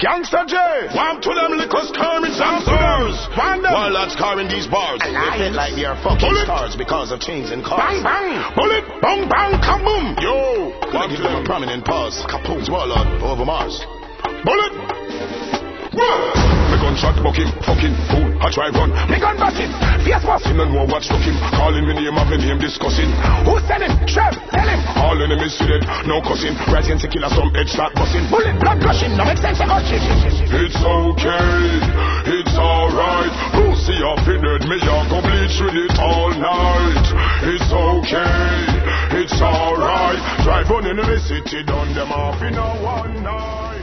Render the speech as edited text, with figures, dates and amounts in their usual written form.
Gangsta J, warm to them liquor skirmish and stars. While that's carrying these bars, they feel like they are fucking stars because of chains and cars. Bang bang, bullet, bang bang, kaboom. Yo, gonna give them a prominent pause. Kapoom's warlord over Mars. Bullet. Me gunshot buck him, fucking fool, I try run. Me gun bust him, fierce boss. Him no know what struck him, calling me name, have me name discussing. Who said him? Trev, tell him. All enemies see dead, no cussing. Right hand to killer, some edge start busting. Bullet, blood gushing, no make sense to gushing. It's okay, it's alright. Pussy off in it, me I go bleach with it all night. It's okay, it's alright. Drive on in the city, done them off in a one night.